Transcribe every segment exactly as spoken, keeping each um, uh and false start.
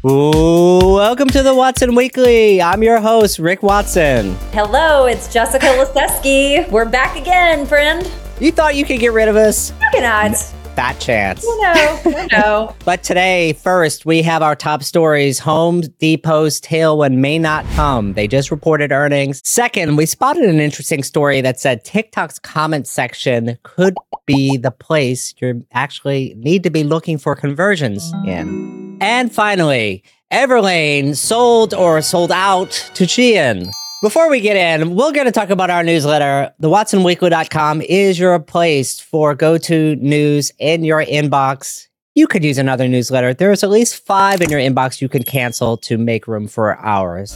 Ooh, welcome to the Watson Weekly. I'm your host, Rick Watson. Hello, it's Jessica Leseski. We're back again, friend. You thought you could get rid of us? You cannot. Fat chance. You know, you know. But today, first, we have our top stories. Home Depot's tailwind may not come. They just reported earnings. Second, we spotted an interesting story that said TikTok's comment section could be the place you actually need to be looking for conversions in. And finally, Everlane sold or sold out to Shein. Before we get in, we're going to talk about our newsletter. the watson weekly dot com is your place for go-to news in your inbox. You could use another newsletter. There's at least five in your inbox you can cancel to make room for ours.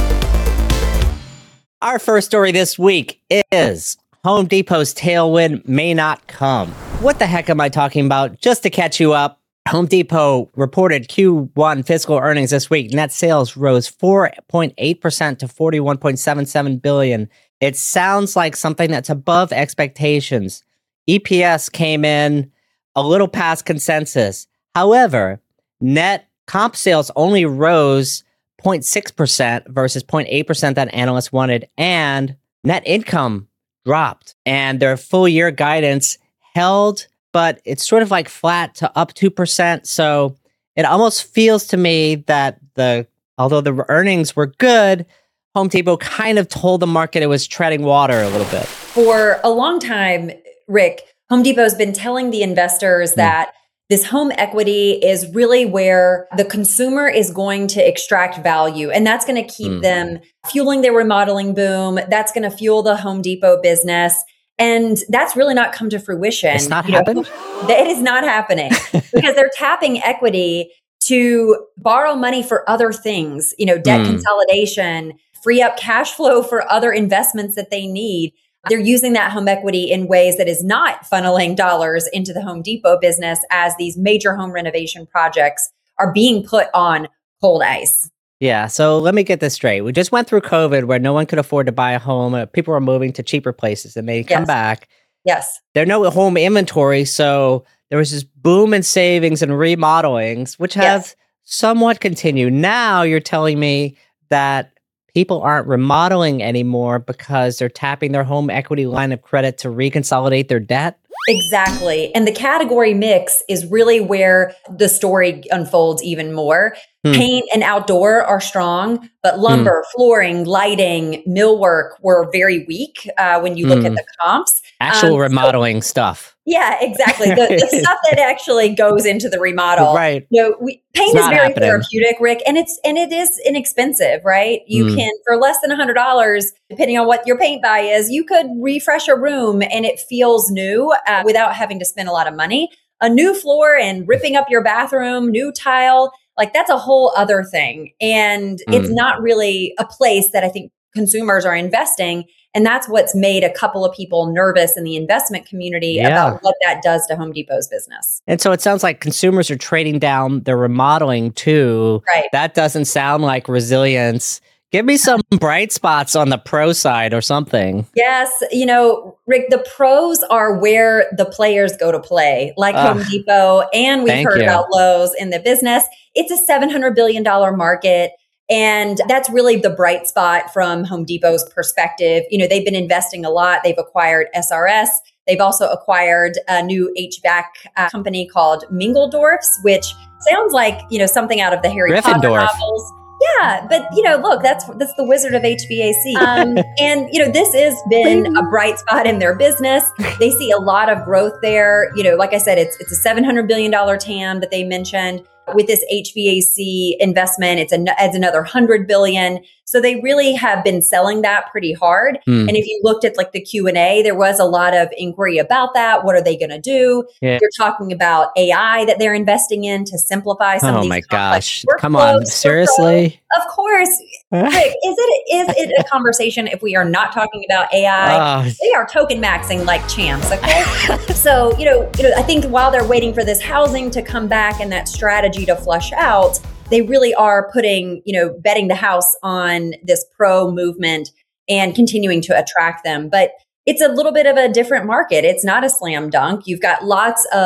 Our first story this week is Home Depot's tailwind may not come. What the heck am I talking about? Just to catch you up, Home Depot reported Q one fiscal earnings this week. Net sales rose four point eight percent to forty-one point seven seven billion dollars. It sounds like something that's above expectations. E P S came in a little past consensus. However, net comp sales only rose zero point six percent versus zero point eight percent that analysts wanted, and net income dropped. And their full year guidance held, but it's sort of like flat to up two percent. So it almost feels to me that the although the earnings were good, Home Depot kind of told the market it was treading water a little bit. For a long time, Rick, Home Depot's been telling the investors mm. that this home equity is really where the consumer is going to extract value. And that's going to keep mm. them fueling their remodeling boom. That's going to fuel the Home Depot business. And that's really not come to fruition. It's not happening? It is not happening because they're tapping equity to borrow money for other things, you know, debt mm. consolidation, free up cash flow for other investments that they need. They're using that home equity in ways that is not funneling dollars into the Home Depot business as these major home renovation projects are being put on cold ice. Yeah, so let me get this straight. We just went through COVID where no one could afford to buy a home. Uh, people were moving to cheaper places and they come yes. back. Yes. There's no home inventory, so there was this boom in savings and remodelings, which have yes. somewhat continued. Now you're telling me that people aren't remodeling anymore because they're tapping their home equity line of credit to reconsolidate their debt? Exactly. And the category mix is really where the story unfolds even more. Hmm. Paint and outdoor are strong, but lumber, hmm. flooring, lighting, millwork were very weak uh, when you look hmm. at the comps. Actual um, remodeling so, stuff. Yeah, exactly. The, the stuff that actually goes into the remodel. Right. You know, we, paint is very happening. therapeutic, Rick, and it's and it is inexpensive, right? You hmm. can, for less than one hundred dollars, depending on what your paint buy is, you could refresh a room and it feels new uh, without having to spend a lot of money. A new floor and ripping up your bathroom, new tile, like that's a whole other thing. And mm. it's not really a place that I think consumers are investing. And that's what's made a couple of people nervous in the investment community yeah. about what that does to Home Depot's business. And so it sounds like consumers are trading down their remodeling too. Right. That doesn't sound like resilience. Give me some bright spots on the pro side or something. Yes. You know, Rick, the pros are where the players go to play, like uh, Home Depot. And we've heard you. about Lowe's in the business. It's a seven hundred billion dollars market. And that's really the bright spot from Home Depot's perspective. You know, they've been investing a lot. They've acquired S R S. They've also acquired a new H V A C uh, company called Mingledorff's, which sounds like, you know, something out of the Harry Potter novels. Yeah, but you know, look, that's that's the Wizard of H V A C. Um, and you know, this has been a bright spot in their business. They see a lot of growth there. You know, like I said, it's it's a seven hundred billion dollars T A M that they mentioned. With this H V A C investment, it's an, adds another one hundred billion dollars. So they really have been selling that pretty hard. Mm. And if you looked at like the Q and A, there was a lot of inquiry about that. What are they going to do? Yeah. They're talking about A I that they're investing in to simplify some oh of these. Oh my gosh. Come on. Seriously? Of course. Rick, is it is it a conversation if we are not talking about A I? Uh, they are token maxing like champs, okay? So, you know, you know, I think while they're waiting for this housing to come back and that strategy to flush out, they really are putting, you know, betting the house on this pro movement and continuing to attract them. But it's a little bit of a different market. It's not a slam dunk. You've got lots of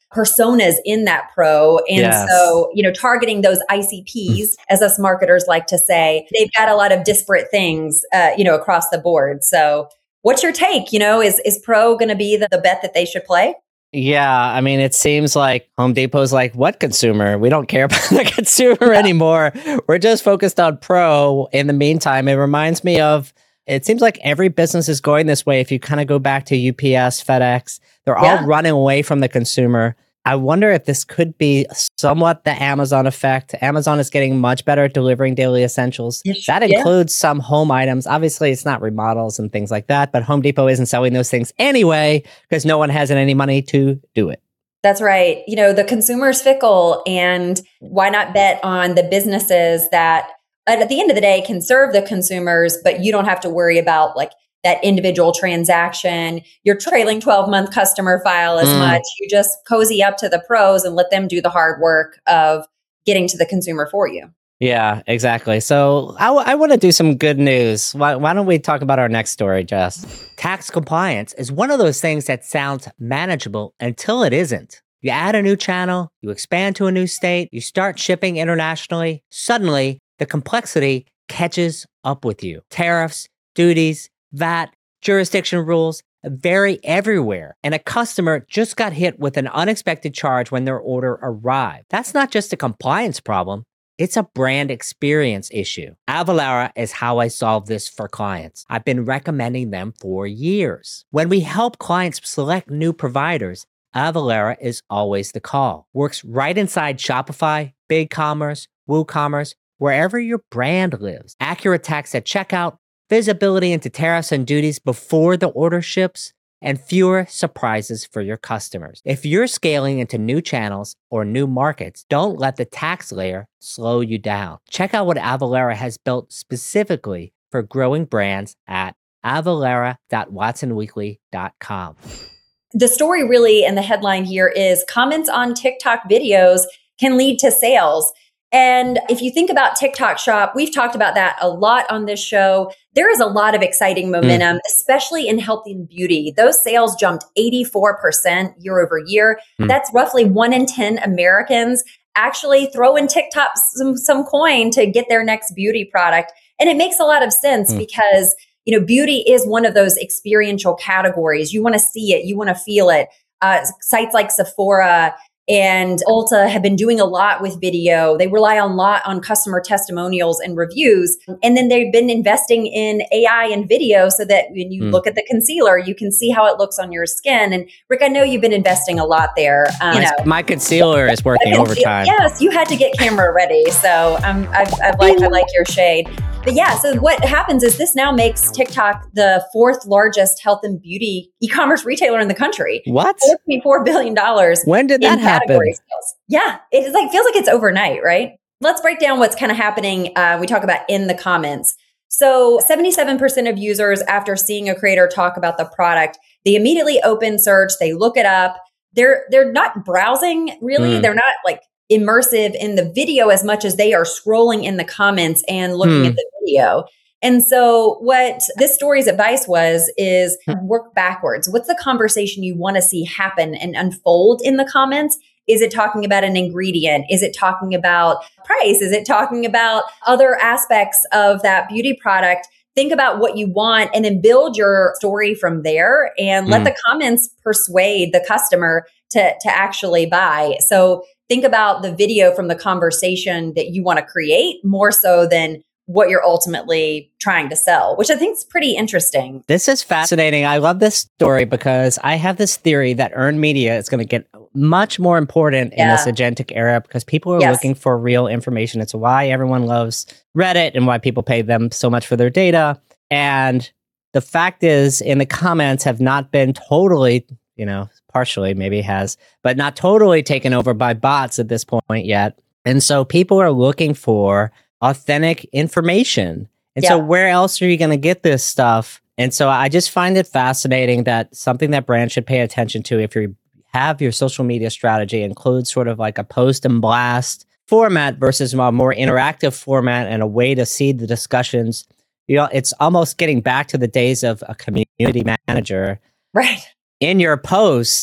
personas in that pro. And yes. so, you know, targeting those I C Ps, as us marketers like to say, they've got a lot of disparate things, uh, you know, across the board. So what's your take? You know, is, is pro going to be the, the bet that they should play? Yeah, I mean, it seems like Home Depot's like, what consumer? We don't care about the consumer anymore. We're just focused on pro. In the meantime, it reminds me of, it seems like every business is going this way. If you kind of go back to U P S, FedEx, they're yeah. all running away from the consumer. I wonder if this could be somewhat the Amazon effect. Amazon is getting much better at delivering daily essentials. Yes, that includes yeah. some home items. Obviously, it's not remodels and things like that, but Home Depot isn't selling those things anyway because no one has any money to do it. That's right. You know, the consumer's fickle, and why not bet on the businesses that at the end of the day can serve the consumers, but you don't have to worry about like that individual transaction, your trailing twelve month customer file as mm. much. You just cozy up to the pros and let them do the hard work of getting to the consumer for you. Yeah, exactly. So I, w- I want to do some good news. Why, why don't we talk about our next story, Jess? Tax compliance is one of those things that sounds manageable until it isn't. You add a new channel, you expand to a new state, you start shipping internationally. Suddenly, the complexity catches up with you. Tariffs, duties, V A T, jurisdiction rules vary everywhere, and a customer just got hit with an unexpected charge when their order arrived. That's not just a compliance problem, it's a brand experience issue. Avalara is how I solve this for clients. I've been recommending them for years. When we help clients select new providers, Avalara is always the call. Works right inside Shopify, BigCommerce, WooCommerce, wherever your brand lives. Accurate tax at checkout, visibility into tariffs and duties before the order ships, and fewer surprises for your customers. If you're scaling into new channels or new markets, don't let the tax layer slow you down. Check out what Avalara has built specifically for growing brands at avalara dot watson weekly dot com. The story really, and the headline here is comments on TikTok videos can lead to sales. And if you think about TikTok Shop, we've talked about that a lot on this show. There is a lot of exciting momentum, mm. especially in health and beauty. Those sales jumped eighty-four percent year over year. Mm. That's roughly one in ten Americans actually throw in TikTok some, some coin to get their next beauty product. And it makes a lot of sense mm. because, you know, beauty is one of those experiential categories. You want to see it. You want to feel it. Uh, sites like Sephora and Ulta have been doing a lot with video. They rely a lot on customer testimonials and reviews. And then they've been investing in A I and video so that when you mm. look at the concealer, you can see how it looks on your skin. And Rick, I know you've been investing a lot there. Um, my, you know, my concealer is working overtime. Yes, you had to get camera ready. So um, I, I like I like your shade. But yeah, so what happens is this now makes TikTok the fourth largest health and beauty e-commerce retailer in the country. What? four point four billion dollars. When did that happen? Sales. Yeah, it's like feels like it's overnight, right? Let's break down what's kind of happening. Uh, we talk about in the comments. So seventy-seven percent of users, after seeing a creator talk about the product, they immediately open search, they look it up. They're they're not browsing really. Mm. They're not like immersive in the video as much as they are scrolling in the comments and looking hmm. at the video. And so what this story's advice was is work backwards. What's the conversation you want to see happen and unfold in the comments? Is it talking about an ingredient? Is it talking about price? Is it talking about other aspects of that beauty product? Think about what you want and then build your story from there and let mm. the comments persuade the customer to, to actually buy. So think about the video from the conversation that you want to create more so than what you're ultimately trying to sell, which I think is pretty interesting. This is fascinating. I love this story because I have this theory that earned media is going to get much more important yeah. in this agentic era because people are yes. looking for real information. It's why everyone loves Reddit and why people pay them so much for their data. And the fact is, in the comments have not been totally, you know, partially maybe has, but not totally taken over by bots at this point yet. And so people are looking for authentic information. And yeah. so where else are you going to get this stuff? And so I just find it fascinating that something that brands should pay attention to if you have your social media strategy includes sort of like a post and blast format versus a more interactive format and a way to seed the discussions. You know, it's almost getting back to the days of a community manager. Right. In your post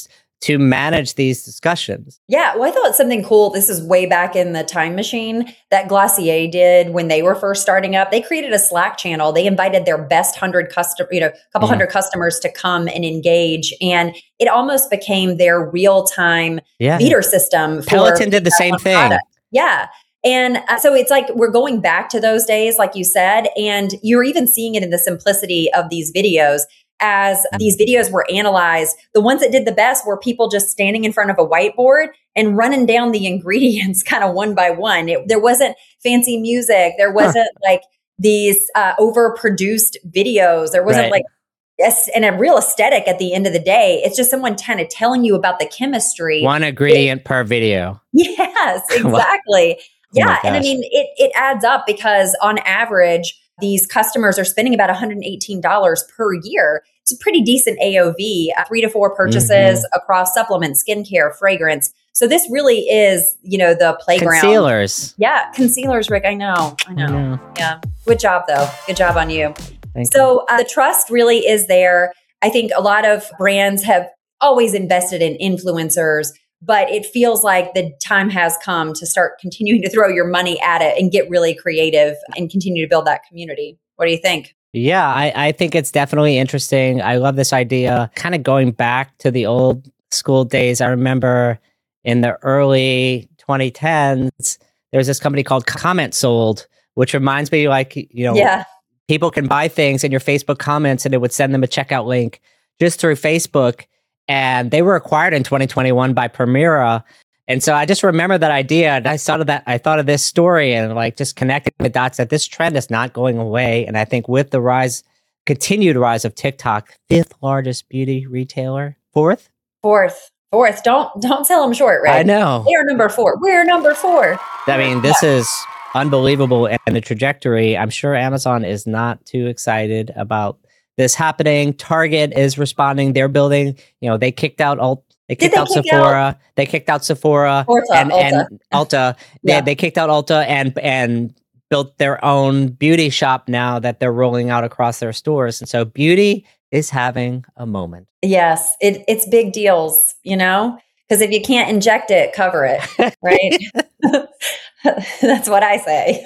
to manage these discussions. Yeah, well, I thought something cool. This is way back in the time machine that Glossier did when they were first starting up. They created a Slack channel. They invited their best hundred custom, you know, couple mm. hundred customers to come and engage, and it almost became their real time yeah. meter system. For Peloton did the same thing. Product. Yeah. And uh, so it's like we're going back to those days, like you said, and you're even seeing it in the simplicity of these videos. As these videos were analyzed, the ones that did the best were people just standing in front of a whiteboard and running down the ingredients kind of one by one. It, there wasn't fancy music. There wasn't huh. like these uh, overproduced videos. There wasn't right. like yes, and a real aesthetic at the end of the day. It's just someone kind of telling you about the chemistry. One ingredient it, per video. Yes, exactly. Yeah. Oh and I mean, it, it adds up because on average, these customers are spending about one hundred eighteen dollars per year. It's a pretty decent A O V, uh, three to four purchases mm-hmm. across supplements, skincare, fragrance. So this really is, you know, the playground. Concealers. Yeah, concealers, Rick. I know. I know. I know. Yeah. Good job, though. Good job on you. Thank so uh, the trust really is there. I think a lot of brands have always invested in influencers, but it feels like the time has come to start continuing to throw your money at it and get really creative and continue to build that community. What do you think? Yeah, I, I think it's definitely interesting. I love this idea. Kind of going back to the old school days, I remember in the early twenty tens, there was this company called Comment Sold, which reminds me like, you know, yeah. people can buy things in your Facebook comments and it would send them a checkout link just through Facebook. And they were acquired in twenty twenty-one by Permira. And so I just remember that idea. And I thought of that. I thought of this story and like just connecting the dots that this trend is not going away. And I think with the rise, continued rise of TikTok, fifth largest beauty retailer, fourth, fourth, fourth. Don't don't sell them short, right? I know. They are number four. We're number four. I mean, this yeah. is unbelievable. And the trajectory, I'm sure Amazon is not too excited about this happening. Target is responding. They're building, you know, they kicked out Alt, they kicked they out kick Sephora. Out? They kicked out Sephora Ulta, and, Ulta. and Ulta. yeah. They, they kicked out Ulta and, and built their own beauty shop now that they're rolling out across their stores. And so beauty is having a moment. Yes. It, it's big deals, you know, because if you can't inject it, cover it. Right. That's what I say.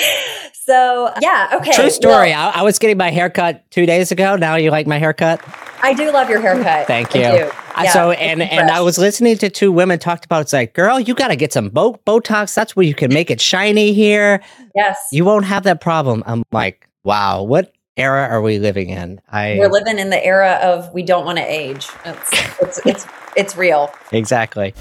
So yeah, okay. True story. Well, I, I was getting my haircut two days ago. Now you like my haircut? I do love your haircut. Thank you. I do. Yeah, so and and I was listening to two women talked about. It's like, girl, you got to get some bo- Botox. That's where you can make it shiny here. Yes, you won't have that problem. I'm like, wow, what era are we living in? I we're living in the era of we don't want to age. It's it's it's, it's real. Exactly.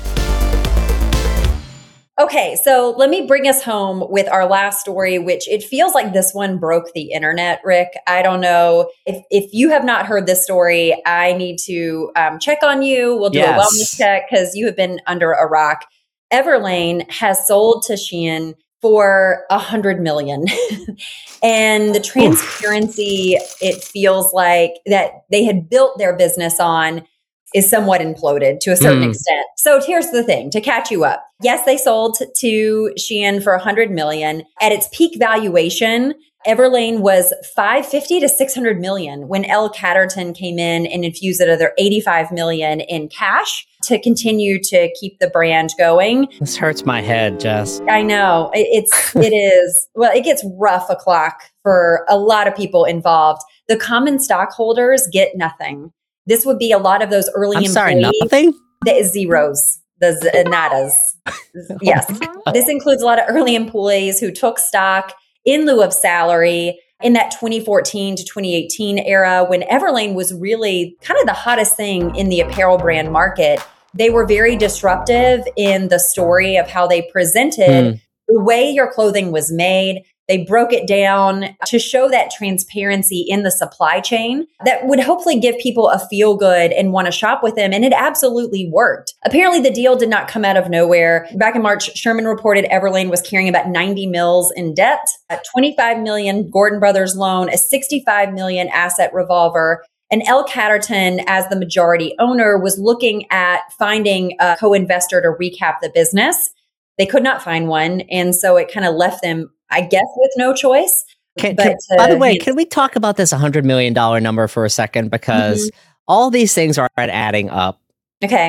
Okay, so let me bring us home with our last story, which it feels like this one broke the internet, Rick. I don't know. If if you have not heard this story, I need to um, check on you. We'll do yes. a wellness check because you have been under a rock. Everlane has sold to Shein for a hundred million. And the transparency, it feels like that they had built their business on is somewhat imploded to a certain mm. extent. So here's the thing, to catch you up. Yes, they sold to Shein for one hundred million. At its peak valuation, Everlane was five hundred fifty to six hundred million when Elle Catterton came in and infused another eighty-five million in cash to continue to keep the brand going. This hurts my head, Jess. I know. It's, it is. Well, it gets rough o'clock for a lot of people involved. The common stockholders get nothing. This would be a lot of those early I'm employees. sorry, nothing? The zeros, the z- nadas. Yes. This includes a lot of early employees who took stock in lieu of salary in that twenty fourteen to twenty eighteen era when Everlane was really kind of the hottest thing in the apparel brand market. They were very disruptive in the story of how they presented mm. the way your clothing was made. They broke it down to show that transparency in the supply chain that would hopefully give people a feel good and want to shop with them. And it absolutely worked. Apparently, the deal did not come out of nowhere. Back in March, Sherman reported Everlane was carrying about ninety mils in debt, a twenty-five million Gordon Brothers loan, a sixty-five million asset revolver. And Elle Catterton, as the majority owner, was looking at finding a co-investor to recap the business. They could not find one. And so it kind of left them, I guess, with no choice. Can, but, can, uh, by the way, can we talk about this one hundred million dollars number for a second? Because mm-hmm. all these things are adding up. Okay.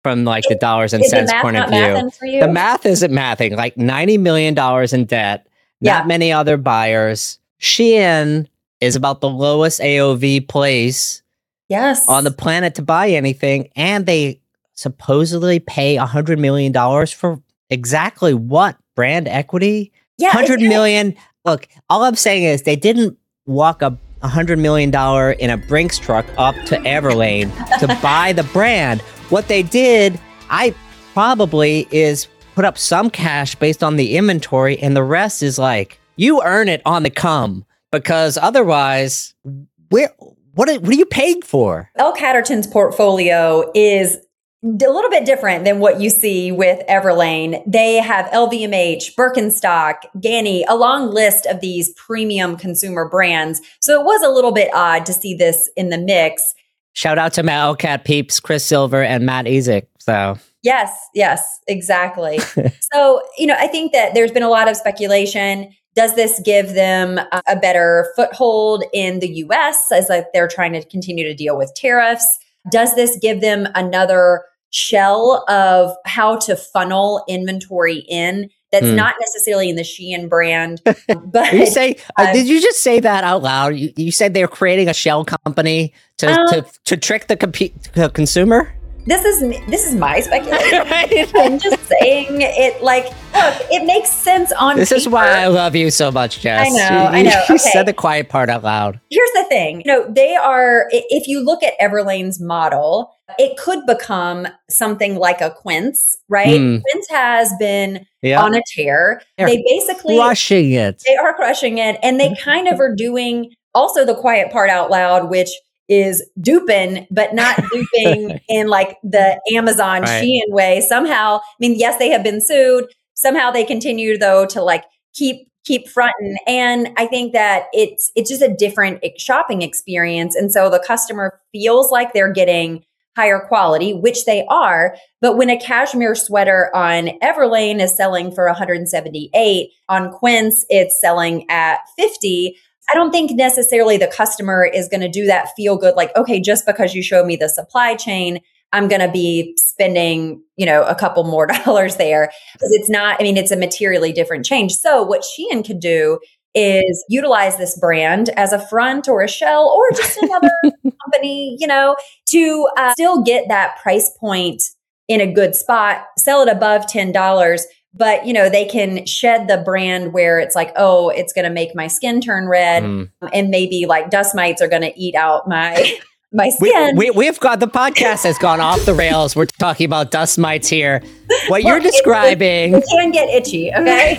from like the dollars and cents point of view. The math isn't mathing. Like ninety million dollars in debt, not yeah. many other buyers. Shein is about the lowest A O V place yes. on the planet to buy anything. And they supposedly pay one hundred million dollars for exactly what? Brand equity? Yeah, one hundred million dollars. Look, all I'm saying is they didn't walk a one hundred million dollars in a Brinks truck up to Everlane to buy the brand. What they did, I probably, is put up some cash based on the inventory, and the rest is like, you earn it on the come, because otherwise, where what are, what are you paying for? L Catterton's portfolio is a little bit different than what you see with Everlane. They have L V M H, Birkenstock, Ganni, a long list of these premium consumer brands. So it was a little bit odd to see this in the mix. Shout out to my L Cat peeps, Chris Silver and Matt Ezek. So yes, yes, exactly. So, you know, I think that there's been a lot of speculation. Does this give them a, a better foothold in the U S as like they're trying to continue to deal with tariffs? Does this give them another shell of how to funnel inventory in that's mm. not necessarily in the Shein brand? But you say, uh, did you just say that out loud? You, you said they're creating a shell company to um, to, to trick the, comp- the consumer? This is this is my speculation. I'm just saying it. Like, look, it makes sense on. This paper. is why I love you so much, Jess. I know. You, I know. You okay. said the quiet part out loud. Here's the thing. You know, they are. If you look at Everlane's model, it could become something like a Quince, right? Mm. Quince has been yep. on a tear. They're they basically crushing it. They are crushing it, and they kind of are doing also the quiet part out loud, which is duping, but not duping in like the Amazon right. Shein way. Somehow, I mean, yes, they have been sued. Somehow they continue though to like keep keep fronting. And I think that it's it's just a different shopping experience. And so the customer feels like they're getting higher quality, which they are. But when a cashmere sweater on Everlane is selling for one hundred seventy-eight, on Quince it's selling at fifty. I don't think necessarily the customer is going to do that feel good. Like, okay, just because you showed me the supply chain, I'm going to be spending, you know, a couple more dollars there, because it's not, I mean, it's a materially different change. So what Shein could do is utilize this brand as a front or a shell or just another company, you know, to uh, still get that price point in a good spot, sell it above ten dollars. But, you know, they can shed the brand where it's like, oh, it's going to make my skin turn red. Mm. And maybe like dust mites are going to eat out my my skin. We, we, we've got the podcast has gone off the rails. We're talking about dust mites here. What well, you're describing. It, it can get itchy, okay?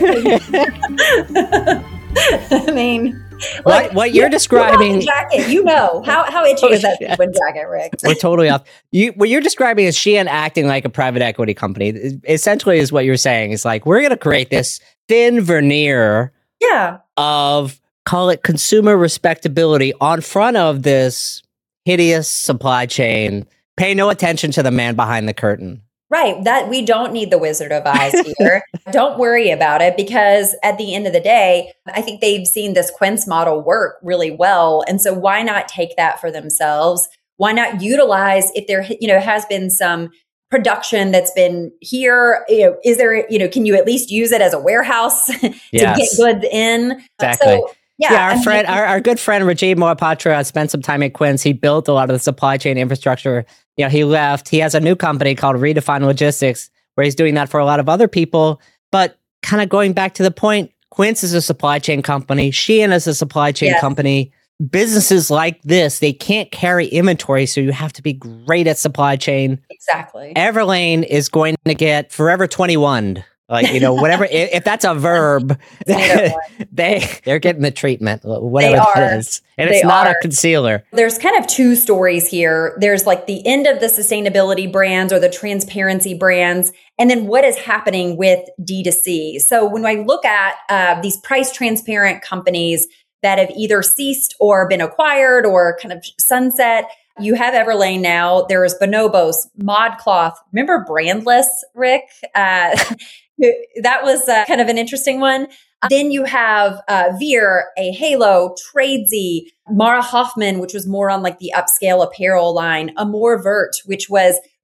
I mean, what, like, what you're you, describing. You jacket, you know. How how itchy is that sequin jacket, Rick? We're totally off. You, what you're describing is Shein acting like a private equity company. Essentially is what you're saying. It's like, we're going to create this thin veneer yeah. of, call it consumer respectability on front of this hideous supply chain. Pay no attention to the man behind the curtain. Right. That we don't need the Wizard of Oz here. Don't worry about it, because at the end of the day, I think they've seen this Quince model work really well. And so why not take that for themselves? Why not utilize, if there, you know, has been some production that's been here, you know, is there, you know, can you at least use it as a warehouse to yes. get goods in? Exactly. So, Yeah, yeah, our I friend, mean, our, our good friend Rajiv Mohapatra spent some time at Quince. He built a lot of the supply chain infrastructure. You know, he left. He has a new company called Redefine Logistics, where he's doing that for a lot of other people. But kind of going back to the point, Quince is a supply chain company. Shein is a supply chain yes. company. Businesses like this, they can't carry inventory, so you have to be great at supply chain. Exactly. Everlane is going to get Forever twenty-one. Like, you know, whatever, if, if that's a verb, they, they're getting the treatment, whatever that is. And it's not a concealer. There's kind of two stories here. There's like the end of the sustainability brands or the transparency brands, and then what is happening with D two C. So when I look at uh, these price transparent companies that have either ceased or been acquired or kind of sunset, you have Everlane now. There's Bonobos, ModCloth. Remember Brandless, Rick? Uh, that was uh, kind of an interesting one. Uh, then you have uh, Veer, a Halo, Tradesy, Mara Hoffman, which was more on like the upscale apparel line, Amor Vert, which was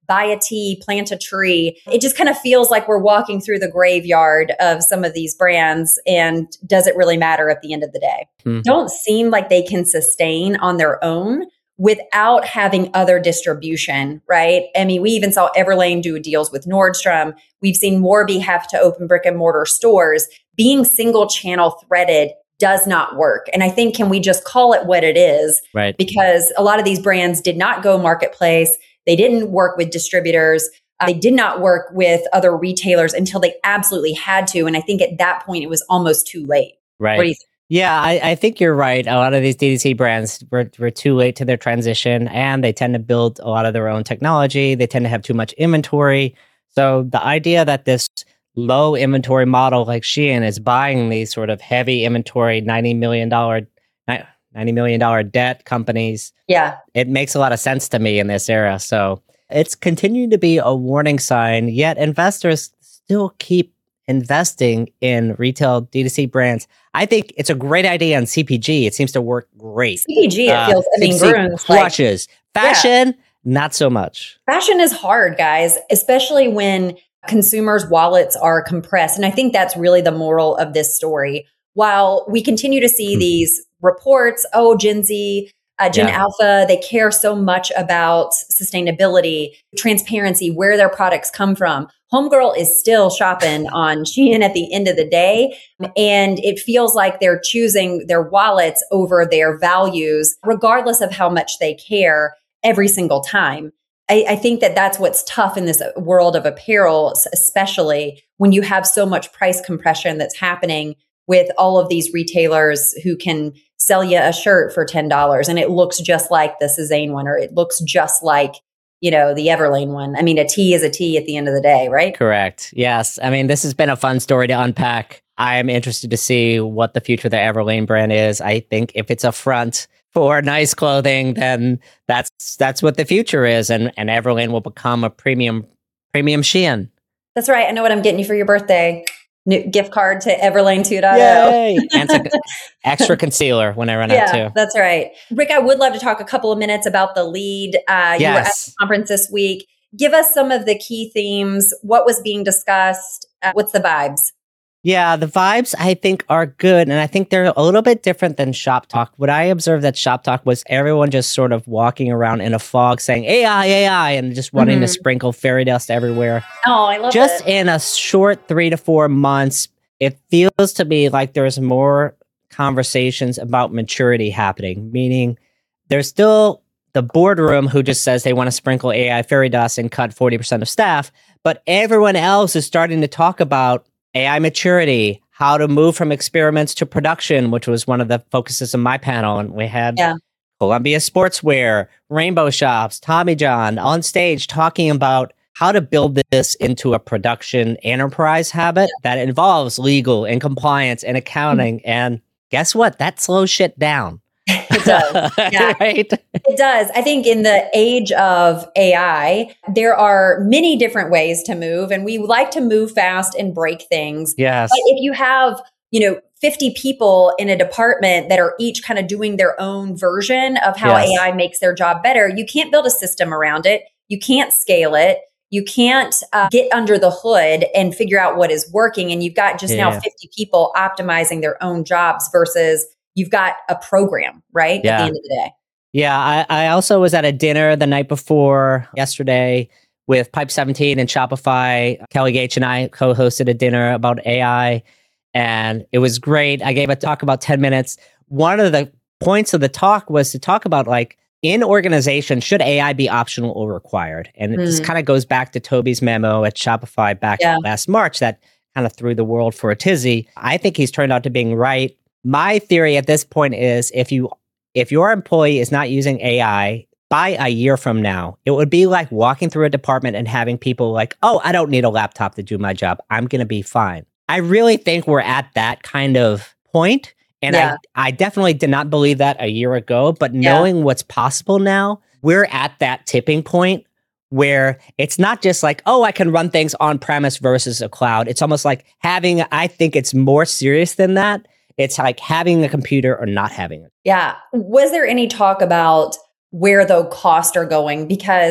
buy a tea, plant a tree. It just kind of feels like we're walking through the graveyard of some of these brands. And does it really matter at the end of the day? Hmm. Don't seem like they can sustain on their own without having other distribution, right? I mean, we even saw Everlane do deals with Nordstrom. We've seen Morby have to open brick and mortar stores. Being single channel threaded does not work. And I think, can we just call it what it is? Right. Because a lot of these brands did not go marketplace. They didn't work with distributors. Uh, they did not work with other retailers until they absolutely had to. And I think at that point, it was almost too late. Right. What do you think? Yeah, I, I think you're right. A lot of these D T C brands were, were too late to their transition, and they tend to build a lot of their own technology. They tend to have too much inventory. So the idea that this low inventory model like Shein is buying these sort of heavy inventory, ninety million dollars, ninety million dollars debt companies, yeah, it makes a lot of sense to me in this era. So it's continuing to be a warning sign, yet investors still keep investing in retail D two C brands. I think it's a great idea on C P G. It seems to work great. C P G, it uh, feels, I mean, Grun's flushes. Like, fashion, yeah. Not so much. Fashion is hard, guys, especially when consumers' wallets are compressed. And I think that's really the moral of this story. While we continue to see hmm. these reports, oh, Gen Z, uh, Gen yeah. Alpha, they care so much about sustainability, transparency, where their products come from. Homegirl is still shopping on Shein at the end of the day. And it feels like they're choosing their wallets over their values, regardless of how much they care every single time. I, I think that that's what's tough in this world of apparel, especially when you have so much price compression that's happening with all of these retailers who can sell you a shirt for ten dollars and it looks just like the Sezane one, or it looks just like, you know, the Everlane one. I mean, a tee is a tee at the end of the day, right? Correct. Yes. I mean, this has been a fun story to unpack. I'm interested to see what the future of the Everlane brand is. I think if it's a front for nice clothing, then that's that's what the future is, and and Everlane will become a premium premium Shein. That's right. I know what I'm getting you for your birthday. New gift card to Everlane two point oh. Yay! And some extra concealer when I run yeah, out too. That's right. Rick, I would love to talk a couple of minutes about the lead. Uh, yes. You were at the conference this week. Give us some of the key themes. What was being discussed? Uh, what's the vibes? Yeah, the vibes I think are good, and I think they're a little bit different than Shop Talk. What I observed at Shop Talk was everyone just sort of walking around in a fog saying A I, A I, and just wanting mm-hmm. to sprinkle fairy dust everywhere. Oh, I love just it. Just in a short three to four months, it feels to me like there's more conversations about maturity happening, meaning there's still the boardroom who just says they want to sprinkle A I fairy dust and cut forty percent of staff, but everyone else is starting to talk about A I maturity, how to move from experiments to production, which was one of the focuses of my panel. And we had yeah. Columbia Sportswear, Rainbow Shops, Tommy John on stage talking about how to build this into a production enterprise habit yeah. that involves legal and compliance and accounting. Mm-hmm. And guess what? That slows shit down. It does. Yeah. Right? It does. I think in the age of A I, there are many different ways to move, and we like to move fast and break things. Yes. But if you have, you know, fifty people in a department that are each kind of doing their own version of how yes. A I makes their job better, you can't build a system around it. You can't scale it. You can't uh, get under the hood and figure out what is working. And you've got just yeah. now fifty people optimizing their own jobs versus you've got a program, right? Yeah. At the end of the day. Yeah. I, I also was at a dinner the night before yesterday with Pipe seventeen and Shopify. Kelly Gage and I co-hosted a dinner about A I, and it was great. I gave a talk about ten minutes. One of the points of the talk was to talk about, like, in organization, should A I be optional or required? And mm. this kind of goes back to Toby's memo at Shopify back yeah. last March that kind of threw the world for a tizzy. I think he's turned out to being right. My theory at this point is if you if your employee is not using A I by a year from now, it would be like walking through a department and having people like, oh, I don't need a laptop to do my job. I'm going to be fine. I really think we're at that kind of point. And yeah. I, I definitely did not believe that a year ago. But knowing yeah. what's possible now, we're at that tipping point where it's not just like, oh, I can run things on premise versus a cloud. It's almost like having, I think it's more serious than that. It's like having a computer or not having it. Yeah. Was there any talk about where the costs are going? Because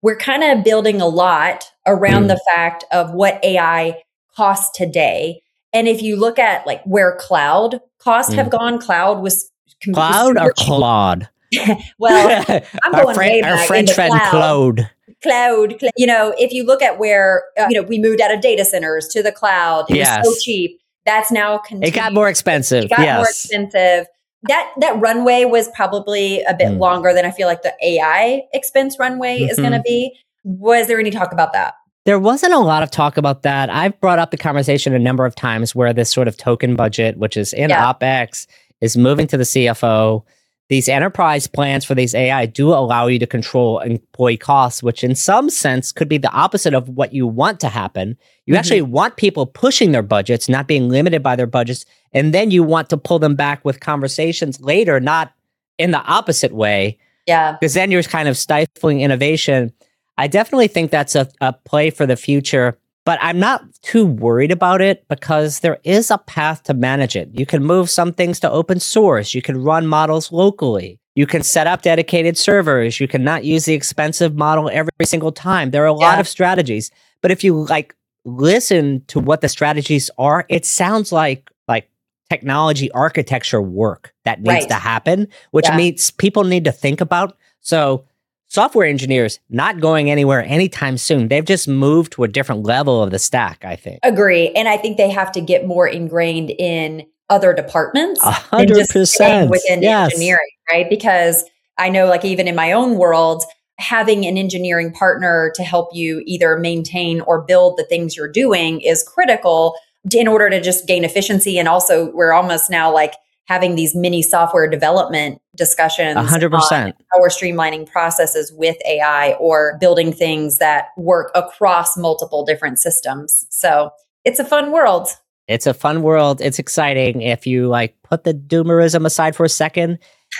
we're kind of building a lot around mm. the fact of what A I costs today. And if you look at like where cloud costs mm. have gone, cloud was cloud or Claude. Well, I'm going our, fr- way back our French friend cloud. Claude. Cloud, you know, if you look at where uh, you know we moved out of data centers to the cloud, it yes. was so cheap. That's now continued. It got more expensive. It got yes. more expensive. That that runway was probably a bit mm. longer than I feel like the A I expense runway mm-hmm. is going to be. Was there any talk about that? There wasn't a lot of talk about that. I've brought up the conversation a number of times where this sort of token budget, which is in yeah. OpEx, is moving to the C F O. These enterprise plans for these A I do allow you to control employee costs, which in some sense could be the opposite of what you want to happen. You mm-hmm. actually want people pushing their budgets, not being limited by their budgets. And then you want to pull them back with conversations later, not in the opposite way. Yeah. Because then you're kind of stifling innovation. I definitely think that's a, a play for the future. But I'm not too worried about it because there is a path to manage it. You can move some things to open source. You can run models locally. You can set up dedicated servers. You can not use the expensive model every single time. There are a yeah. lot of strategies. But if you like listen to what the strategies are, it sounds like like technology architecture work that needs right. to happen, which yeah. means people need to think about. So software engineers not going anywhere anytime soon. They've just moved to a different level of the stack, I think. Agree. And I think they have to get more ingrained in other departments one hundred percent within yes. engineering, right? Because I know like even in my own world, having an engineering partner to help you either maintain or build the things you're doing is critical in order to just gain efficiency. And also we're almost now like having these mini software development discussions one hundred percent. on how we're streamlining processes with A I or building things that work across multiple different systems. So it's a fun world. It's a fun world. It's exciting. If you like put the doomerism aside for a second,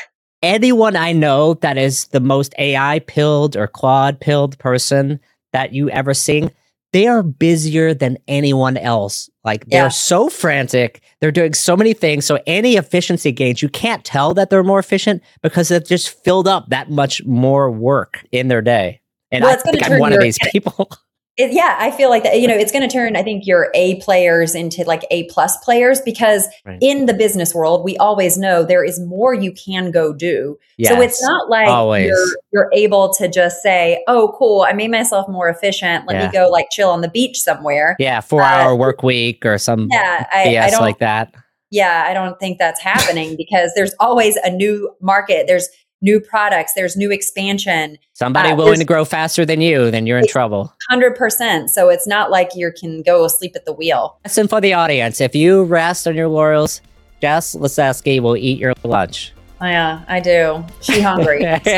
anyone I know that is the most A I pilled or Claude pilled person that you ever seen, they are busier than anyone else. Like they're yeah. so frantic. They're doing so many things. So any efficiency gains, you can't tell that they're more efficient because they've just filled up that much more work in their day. And well, I think I'm one your, of these people. It, yeah, I feel like that, you know, it's going to turn, I think, your A players into like A plus players because right. in the business world, we always know there is more you can go do. Yes, so it's not like you're, you're able to just say, oh, cool, I made myself more efficient. Let yeah. me go like chill on the beach somewhere. Yeah, four uh, hour work week or some yeah, I, B S I don't, like that. Yeah, I don't think that's happening because there's always a new market. There's new products, there's new expansion. Somebody uh, willing to grow faster than you, then you're in trouble. one hundred percent. So it's not like you can go asleep at the wheel. Listen for the audience. If you rest on your laurels, Jess Lasesky will eat your lunch. Oh, yeah, I do. She hungry. so.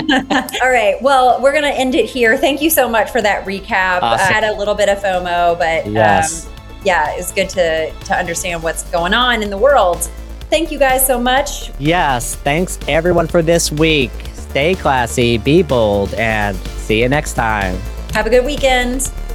All right. Well, we're going to end it here. Thank you so much for that recap. Awesome. I had a little bit of FOMO, but yes. um, yeah, it's good to, to understand what's going on in the world. Thank you guys so much. Yes. Thanks everyone for this week. Stay classy, be bold, and see you next time. Have a good weekend.